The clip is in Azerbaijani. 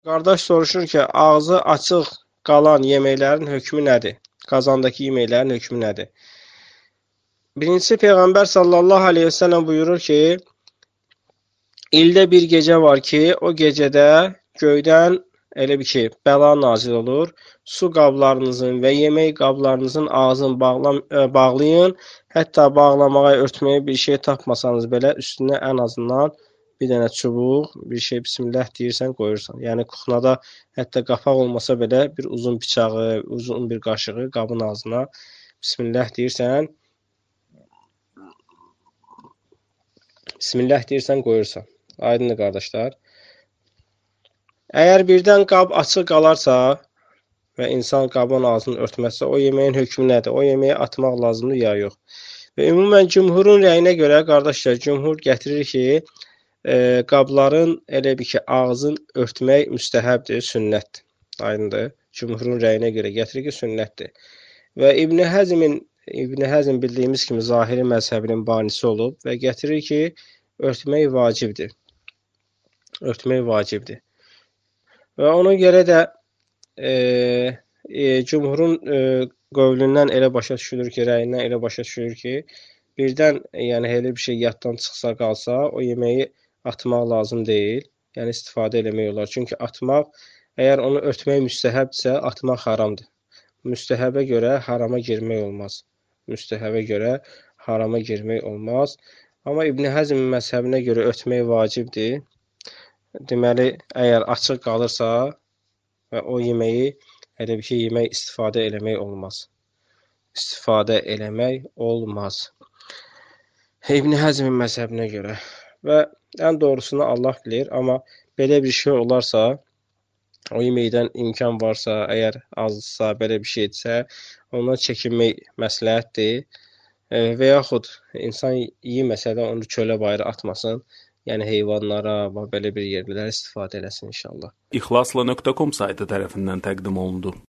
Qardaş soruşur ki, ağzı açıq qalan yeməklərin hökmü nədir? Qazandakı yeməklərin hökmü nədir? Birincisi, Peyğəmbər sallallahu aleyhi ve sellem buyurur ki, ildə bir gecə var ki, o gecədə göydən elə bir ki, bəla nazil olur. Su qablarınızın və yemək qablarınızın ağzını bağlayın. Hətta bağlamağa, örtməyə bir şey tapmasanız belə üstünə ən azından bir dənə çubuq, bir şey bismillah deyirsən, qoyursan. Yəni kuxnada hətta qapaq olmasa belə bir uzun bıçağı, uzun bir qaşığı qabın ağzına bismillah deyirsən, qoyursan. Aydındır qardaşlar. Əgər birdən qab açıq qalarsa və insan qabın ağzını örtməzsə, o yeməyin hökmü nədir? O yeməyi atmaq lazımdır ya yox? Və ümumən cümhurun rəyinə görə, qardaşlar, cümhur gətirir ki, qabların elə bir ki, ağzını örtmək müstəhəbdir, sünnətdir. Aydındır. Cümhurun rəyinə görə gətirir ki, sünnətdir. Və İbn Həzm bildiyimiz kimi zahiri məzhəbinin banisi olub və gətirir ki, örtmək vacibdir. Örtmək vacibdir. Və ona görə də cümhurun qövlündən elə başa düşülür ki, rəyindən elə başa düşülür ki, birdən yəni elə bir şey yaddan çıxsa qalsa, o yeməyi atmaq lazım deyil. Yəni istifadə eləmək olar. Çünki atmaq, əgər onu örtmək müstəhəbdirsə, atmaq haramdır. Müstəhəbə görə harama girmək olmaz. Müstəhəbə görə harama girmək olmaz. Amma İbn Həzm məzhəbinə görə örtmək vacibdir. Deməli, əgər açıq qalırsa və o yeməyi elə bir şey yemək istifadə eləmək olmaz. İstifadə eləmək olmaz. İbn Həzmin məzhəbinə görə. Və ən doğrusunu Allah bilir, amma belə bir şey olarsa, o yeməkdən imkan varsa, əgər azsa, belə bir şeydirsə, ondan çəkinmək məsləhətdir. Və yaxud insan yeməsə də onu çölə bayıra atmasın. Yəni heyvanlara, belə bir yerlərə istifadə eləsin inşallah. İxlasla.com saytı tərəfindən təqdim olundu.